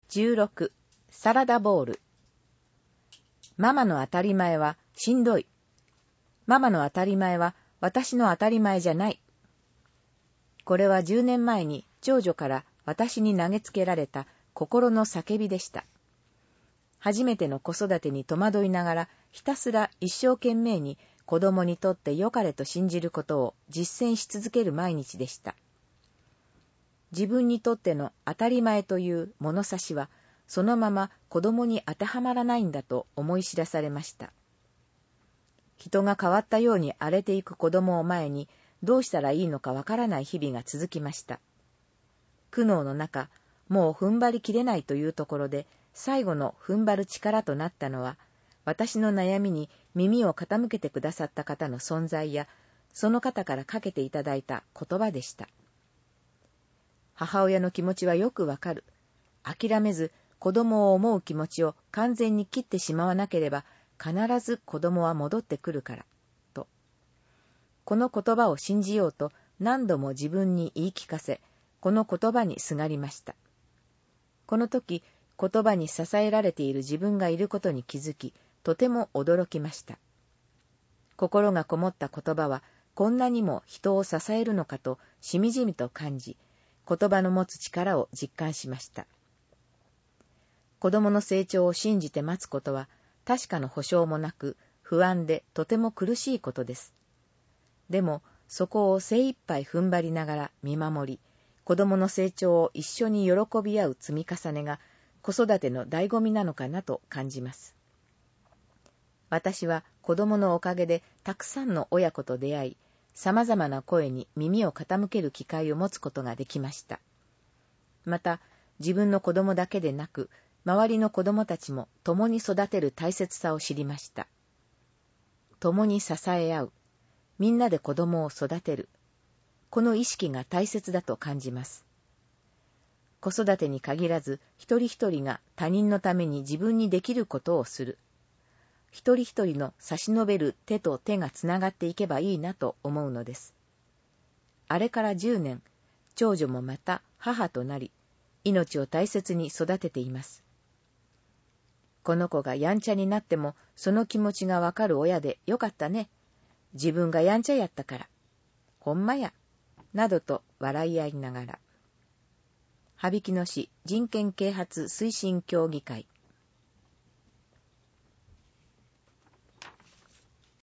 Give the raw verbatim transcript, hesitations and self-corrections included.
じゅうろく、サラダボウル。ママの当たり前はしんどい。ママの当たり前は私の当たり前じゃない。これはじゅうねんまえに長女から私に投げつけられた心の叫びでした。初めての子育てに戸惑いながら、ひたすら一生懸命に子供にとって良かれと信じることを実践し続ける毎日でした。自分にとっての当たり前という物差しは、そのまま子供に当てはまらないんだと思い知らされました。人が変わったように荒れていく子供を前に、どうしたらいいのかわからない日々が続きました。苦悩の中、もう踏ん張りきれないというところで、最後の踏ん張る力となったのは、私の悩みに耳を傾けてくださった方の存在や、その方からかけていただいた言葉でした。母親の気持ちはよくわかる。諦めず子供を思う気持ちを完全に切ってしまわなければ、必ず子供は戻ってくるから、と。この言葉を信じようと何度も自分に言い聞かせ、この言葉にすがりました。この時、言葉に支えられている自分がいることに気づき、とても驚きました。心がこもった言葉は、こんなにも人を支えるのかとしみじみと感じ、言葉の持つ力を実感しました。子供の成長を信じて待つことは、確かな保証もなく、不安でとても苦しいことです。でも、そこを精一杯踏ん張りながら見守り、子供の成長を一緒に喜び合う積み重ねが、子育ての醍醐味なのかなと感じます。私は子供のおかげでたくさんの親子と出会い、様々な声に耳を傾ける機会を持つことができました。また、自分の子供だけでなく、周りの子供たちも共に育てる大切さを知りました。共に支え合う。みんなで子供を育てる。この意識が大切だと感じます。子育てに限らず、一人一人が他人のために自分にできることをする。一人一人の差し伸べる手と手がつながっていけばいいなと思うのです。あれからじゅうねん、長女もまた母となり、命を大切に育てています。この子がやんちゃになっても、その気持ちがわかる親でよかったね。自分がやんちゃやったから。ほんまや。などと笑い合いながら。羽曳野市人権啓発推進協議会。